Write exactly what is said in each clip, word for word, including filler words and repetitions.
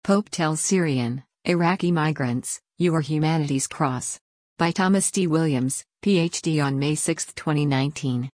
Pope tells Syrian, Iraqi migrants, "You are humanity's cross." By Thomas D. Williams, P H D on May sixth, twenty nineteen.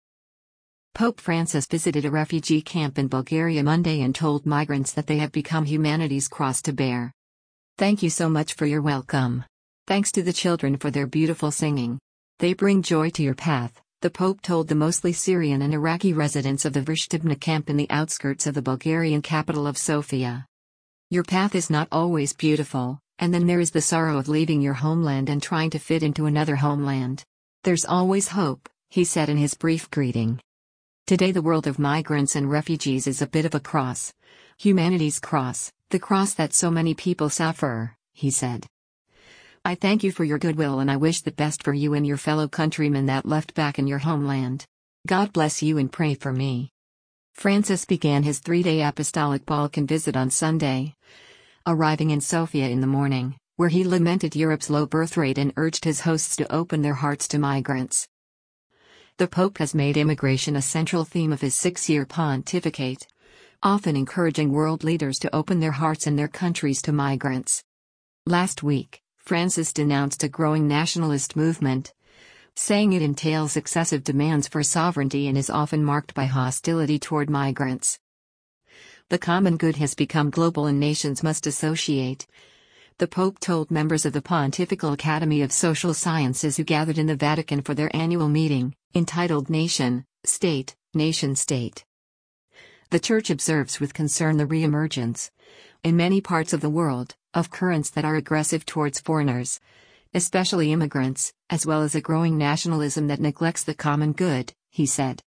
Pope Francis visited a refugee camp in Bulgaria Monday and told migrants that they have become humanity's cross to bear. "Thank you so much for your welcome. Thanks to the children for their beautiful singing. They bring joy to your path," the Pope told the mostly Syrian and Iraqi residents of the Vrshtibna camp in the outskirts of the Bulgarian capital of Sofia. "Your path is not always beautiful, and then there is the sorrow of leaving your homeland and trying to fit into another homeland. There's always hope," he said in his brief greeting. "Today the world of migrants and refugees is a bit of a cross. Humanity's cross, the cross that so many people suffer," he said. "I thank you for your goodwill and I wish the best for you and your fellow countrymen that left back in your homeland. God bless you and pray for me." Francis began his three-day apostolic Balkan visit on Sunday, arriving in Sofia in the morning, where he lamented Europe's low birth rate and urged his hosts to open their hearts to migrants. The Pope has made immigration a central theme of his six-year pontificate, often encouraging world leaders to open their hearts and their countries to migrants. Last week, Francis denounced a growing nationalist movement, saying it entails excessive demands for sovereignty and is often marked by hostility toward migrants. "The common good has become global and nations must associate," the Pope told members of the Pontifical Academy of Social Sciences who gathered in the Vatican for their annual meeting, entitled Nation, State, Nation-State. The Church observes with concern the re-emergence, in many parts of the world, of currents that are aggressive towards foreigners, especially immigrants, as well as a growing nationalism that neglects the common good, he said.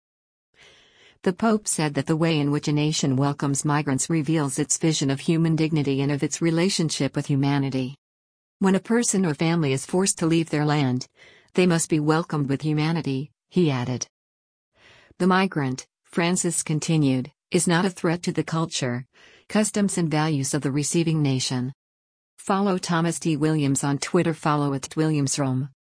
The Pope said that the way in which a nation welcomes migrants reveals its vision of human dignity and of its relationship with humanity. When a person or family is forced to leave their land, they must be welcomed with humanity, he added. "The migrant," Francis continued, "is not a threat to the culture, customs and values of the receiving nation." Follow Thomas D. Williams on Twitter. Follow at WilliamsRome.